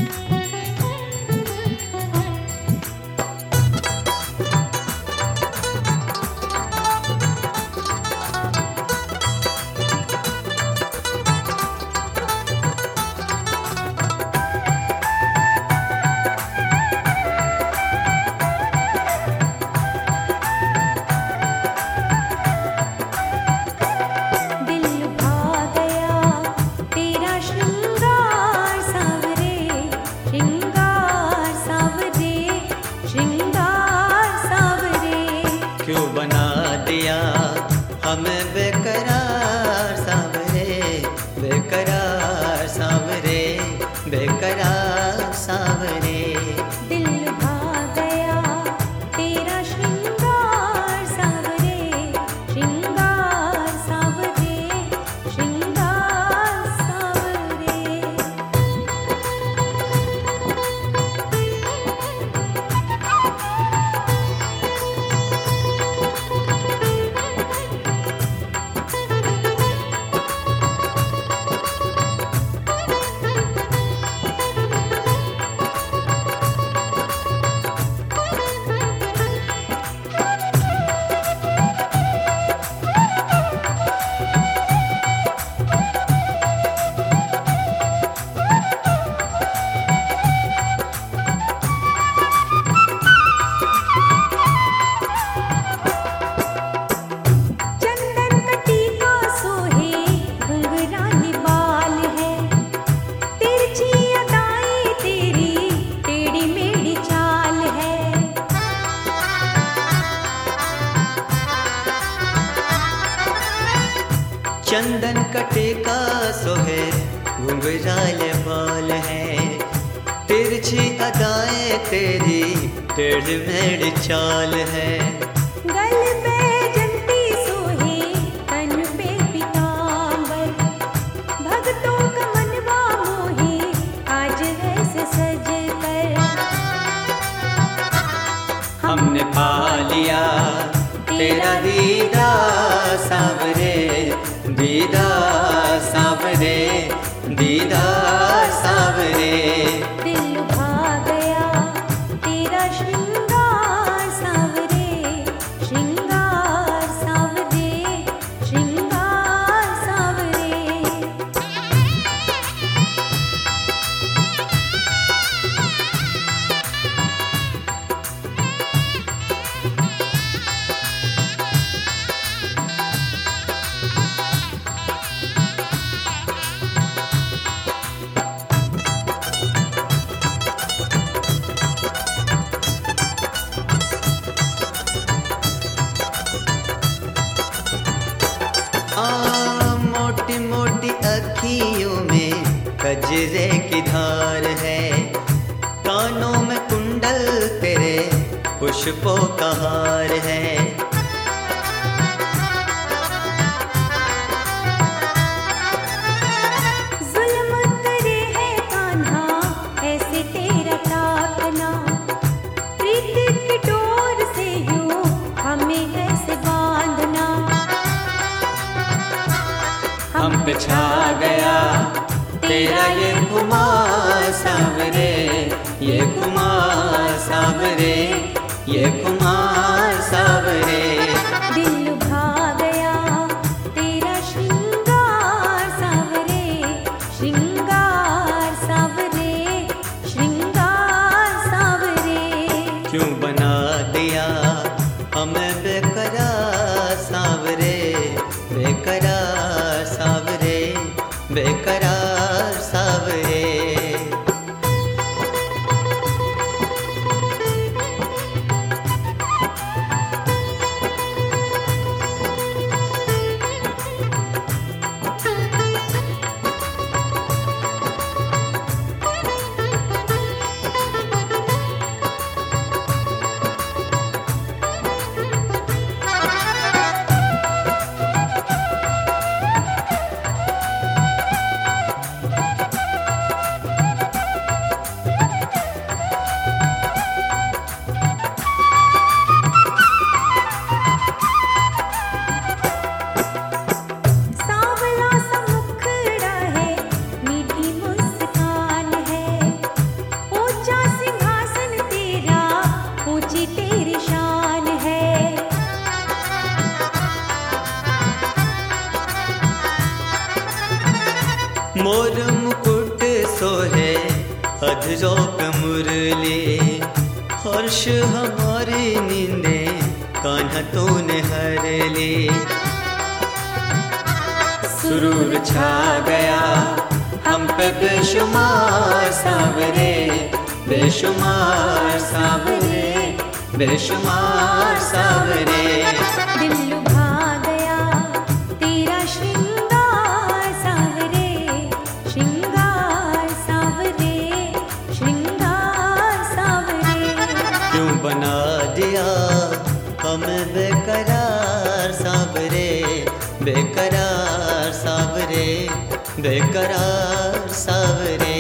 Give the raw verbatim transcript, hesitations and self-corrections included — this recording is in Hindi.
हमें बेकरार सांवरे, बेकरार सांवरे, बेकरार सांवरे। दिल लुभा गया तेरा श्रृंगार सांवरे, श्रृंगार सांवरे, श्रृंगार सांवरे। चंदन कटे का सोहे घुंघराल बाल है, तिरछी अदाएं तेरी टेढ़ मेढ़ चाल है। गल पे जंती सोहे तन पे पीतांबर, भक्तों का मनवा मोहे आज ऐसे सज कर। हमने पा लिया तेरा दीदार सांवरे, दीदार सांवरे, दीदार सांवरे। दिल लुभा गया तेरा श्रृंगार सांवरे, श्रृंगार सांवरे, श्रृंगार सांवरे। मोटी मोटी अखियों में कजरे की धार है, कानों में कुंडल तेरे पुष्पों का हार है। जुल्म करे है कान्हा ऐसे तेरा ताकना, प्रीत की डोर से यूं हमें ऐसे बांधना। हम पे छा गया तेरा ये खुमार सांवरे, ये खुमार सांवरे, ये खुमार सांवरे। दिल लुभा गया तेरा श्रृंगार सांवरे, श्रृंगार सांवरे, श्रृंगार सांवरे। क्यों बना दिया हमें बेकरार सांवरे, बेकरार सांवरे, बेकरार सांवरे। अधरों पे मुरली, हर्ष हमारी नींदे कान्हा तूने हर ली। सुरूर छा गया हम पे बेशुमार सावरे, बेशुमार सावरे, बेशुमार सावरे। दिल लुभा गया तेरा श्रृंगार सावरे, श्रृंगार सावरे, श्रृंगार सावरे। क्यों बना दिया हमें बेकरार सावरे, बेकरार सावरे, बेकरार सावरे।